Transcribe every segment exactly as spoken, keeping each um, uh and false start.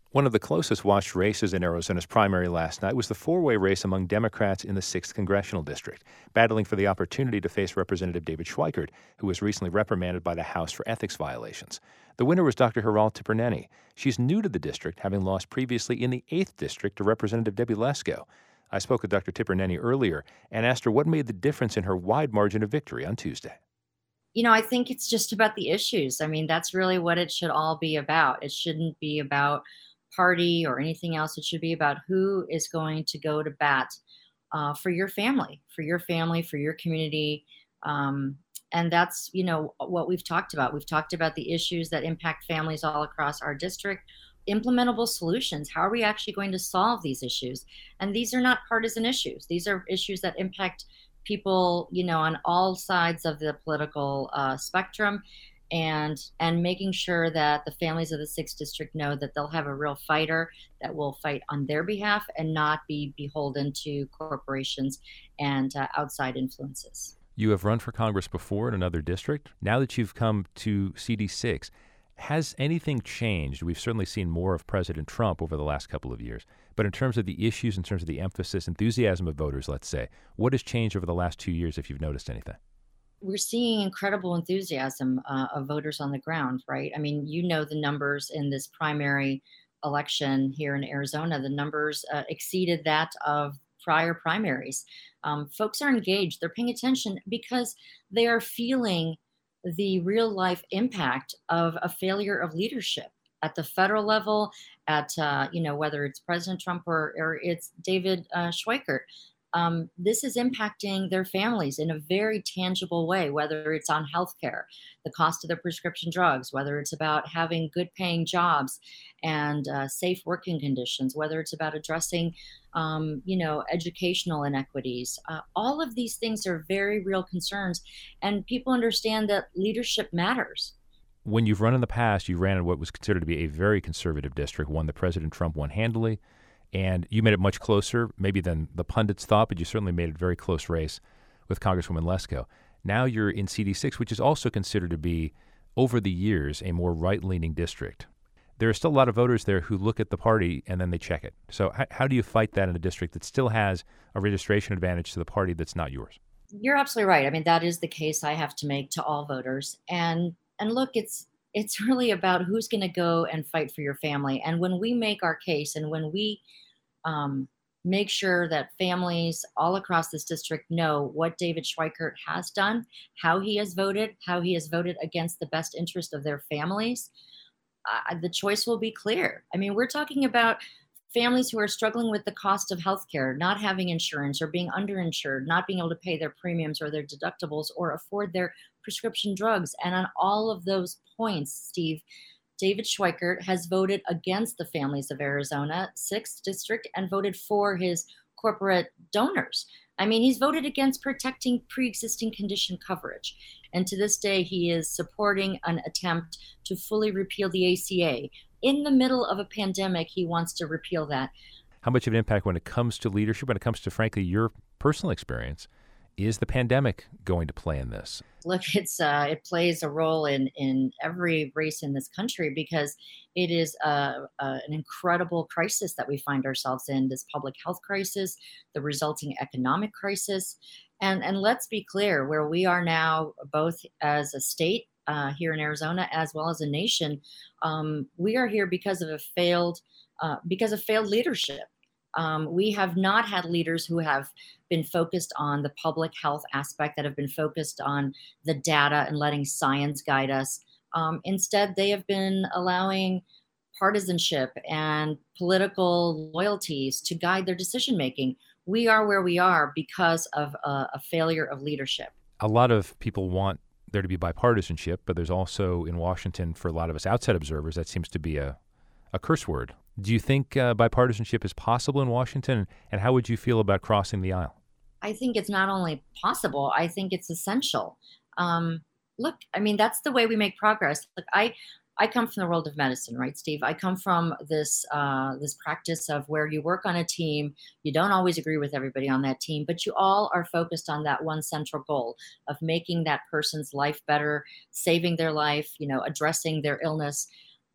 One of the closest watched races in Arizona's primary last night was the four-way race among Democrats in the sixth Congressional District, battling for the opportunity to face Representative David Schweikert, who was recently reprimanded by the House for ethics violations. The winner was Doctor Hiral Tipirneni. She's new to the district, having lost previously in the eighth District to Representative Debbie Lesko. I spoke with Doctor Tipirneni earlier and asked her what made the difference in her wide margin of victory on Tuesday. You know, I think it's just about the issues. I mean, that's really what it should all be about. It shouldn't be about party or anything else. It should be about who is going to go to bat uh, for your family, for your family, for your community. Um, and that's, you know, what we've talked about. We've talked about the issues that impact families all across our district, implementable solutions. How are we actually going to solve these issues? And these are not partisan issues. These are issues that impact people, you know, on all sides of the political uh, spectrum, and and making sure that the families of the sixth District know that they'll have a real fighter that will fight on their behalf and not be beholden to corporations and uh, outside influences. You have run for Congress before in another district. Now that you've come to C D six, has anything changed? We've certainly seen more of President Trump over the last couple of years. But in terms of the issues, in terms of the emphasis, enthusiasm of voters, let's say, what has changed over the last two years, if you've noticed anything? We're seeing incredible enthusiasm uh, of voters on the ground, right? I mean, you know the numbers in this primary election here in Arizona. The numbers uh, exceeded that of prior primaries. Um, folks are engaged. They're paying attention because they are feeling the real life impact of a failure of leadership at the federal level, at uh, you know, whether it's President Trump or, or it's David uh, Schweikert. Um, this is impacting their families in a very tangible way, whether it's on healthcare, the cost of their prescription drugs, whether it's about having good paying jobs and uh, safe working conditions, whether it's about addressing, um, you know, educational inequities. Uh, all of these things are very real concerns, and people understand that leadership matters. When you've run in the past, you ran in what was considered to be a very conservative district, one that President Trump won handily. And you made it much closer, maybe than the pundits thought, but you certainly made it a very close race with Congresswoman Lesko. Now you're in C D six, which is also considered to be, over the years, a more right-leaning district. There are still a lot of voters there who look at the party and then they check it. So how, how do you fight that in a district that still has a registration advantage to the party that's not yours? You're absolutely right. I mean, that is the case I have to make to all voters. And and look, it's it's really about who's going to go and fight for your family. And when we make our case and when we um, make sure that families all across this district know what David Schweikert has done, how he has voted, how he has voted against the best interest of their families, uh, the choice will be clear. I mean, we're talking about families who are struggling with the cost of healthcare, not having insurance or being underinsured, not being able to pay their premiums or their deductibles or afford their prescription drugs. And on all of those points, Steve, David Schweikert has voted against the families of Arizona, sixth District, and voted for his corporate donors. I mean, he's voted against protecting pre-existing condition coverage. And to this day, he is supporting an attempt to fully repeal the A C A. In the middle of a pandemic, he wants to repeal that. How much of an impact when it comes to leadership, when it comes to, frankly, your personal experience, is the pandemic going to play in this? Look, it's uh, it plays a role in in every race in this country because it is uh, uh, an incredible crisis that we find ourselves in. This public health crisis, the resulting economic crisis, and and let's be clear, where we are now, both as a state uh, here in Arizona as well as a nation, um, we are here because of a failed uh, because of failed leadership. Um, we have not had leaders who have been focused on the public health aspect, that have been focused on the data and letting science guide us. Um, instead, they have been allowing partisanship and political loyalties to guide their decision making. We are where we are because of a, a failure of leadership. A lot of people want there to be bipartisanship, but there's also in Washington, for a lot of us outside observers, that seems to be a, a curse word. Do you think uh, bipartisanship is possible in Washington, and how would you feel about crossing the aisle? I think it's not only possible, I think it's essential. Um, look, I mean, that's the way we make progress. Look, I, I come from the world of medicine, right, Steve? I come from this uh, this practice of where you work on a team. You don't always agree with everybody on that team, but you all are focused on that one central goal of making that person's life better, saving their life, you know, addressing their illness.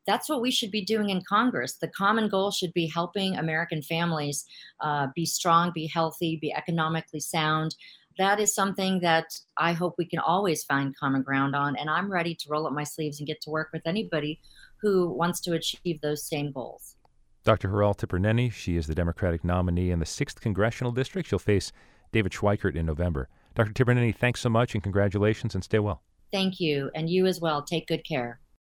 that's what we should be doing in Congress. The common goal should be helping American families uh, be strong, be healthy, be economically sound. That is something that I hope we can always find common ground on. And I'm ready to roll up my sleeves and get to work with anybody who wants to achieve those same goals. Doctor Harel Tipirneni, she is the Democratic nominee in the sixth Congressional District. She'll face David Schweikert in November. Doctor Tipirneni, thanks so much and congratulations, and stay well. Thank you. And you as well. Take good care.